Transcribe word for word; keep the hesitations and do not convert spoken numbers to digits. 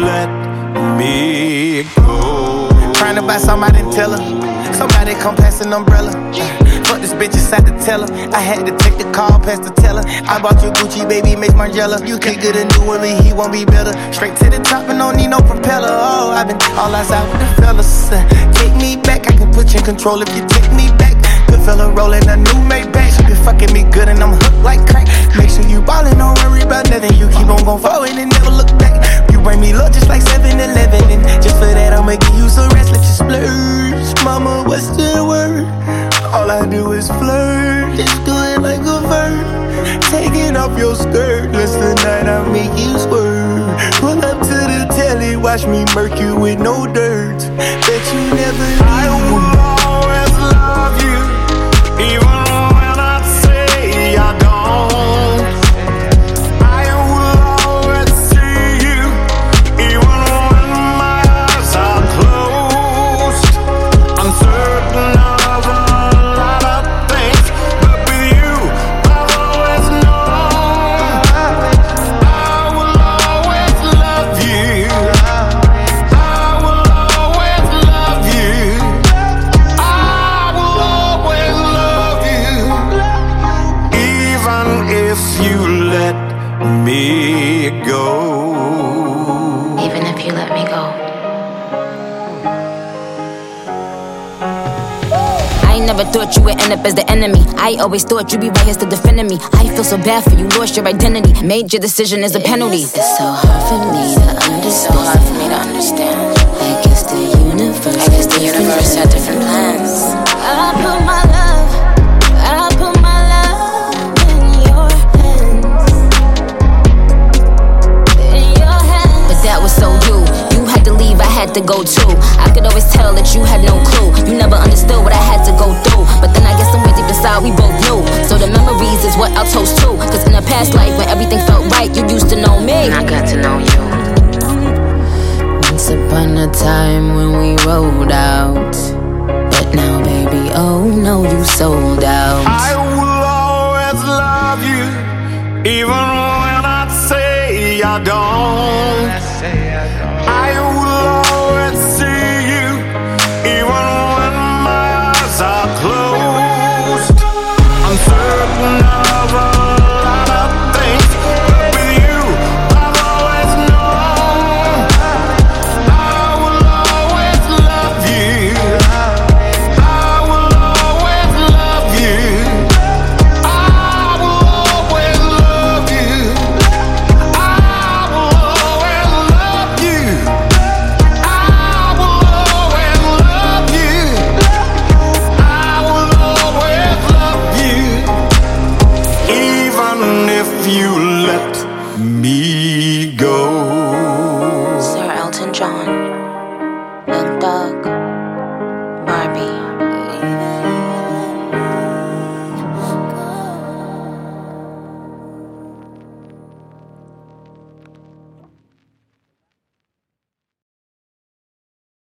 let me go. Trying to buy something I didn't tell her. Somebody come pass an umbrella. Fuck this bitch inside the teller. I had to take the call past the teller. I bought your Gucci, baby, makes Margiela. You can't get a new one, but he won't be better. Straight to the top and don't need no propeller. Oh, I've been all outside with the fellas. Uh, take me back, I can put you in control if you take me back. Good fella rolling a new Maybach. She been fucking me good and I'm hooked like crack. Make sure you ballin', don't worry about nothing. You keep on gon' forward and never look back. You bring me love just like seven eleven. And just for that, I'ma give you some rest. Let you splurge. Mama, what's the word? All I do is flirt. Just do it like a verb. Taking off your skirt. Listen, tonight I'll make you swerve. Pull up to the telly. Watch me murk you with no dirt. Bet you never leave. I will always love you, even when I say I don't. I will always see you, even when my eyes are closed. I'm certain of a lot of things, but with you, I've always known. I will always love you. I will always love you. I will always love you, even if you let me go. Even if you let me go. I ain't never thought you would end up as the enemy. I always thought you'd be right here still defending me. I feel so bad for you, lost your identity. Made your decision as a penalty. It's so hard for me to understand. It's so hard for me to understand. I guess the universe I guess the universe had different plans. I put my love, I put my love in your hands. In your hands. But that was so you. You had to leave, I had to go too. I could always tell that you had no clue. You never understood what I had to go through. But then I guess somewhere deep inside we both knew. So the memories is what I'll toast to. Cause in a past life when everything felt right, you used to know me. And I got to know you. Once upon a time when we rolled out. But now baby, oh no, you sold out. I will always love you, even when I say I don't.